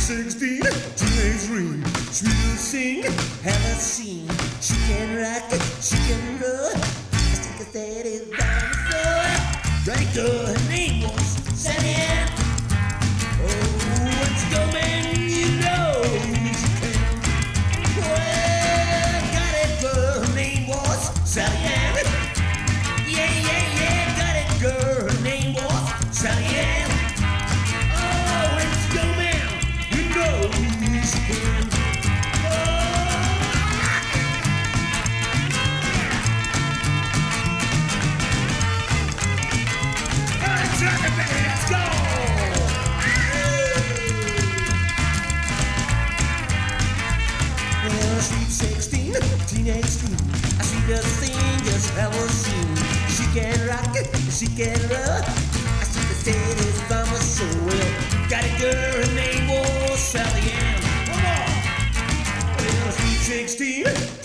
16, teenage dream. She will sing, have a scene. She can rock it, she can roll. I think that is down the floor. Right girl, her name was Sally Ann. Oh, once you go, man, you know she can. Well, got it, girl, her name was Sally Ann. Yeah, yeah, yeah, got it, girl, her name was Sally Ann. Oh, once you go, man, you know she can. Let's go! Well, sweet 16, teenage dream. I see the thing just ever seen. She can rock it, she can roll. I see the cities from her soul. Well, got a girl, her name was Sally Ann. Come on! Well, sweet 16.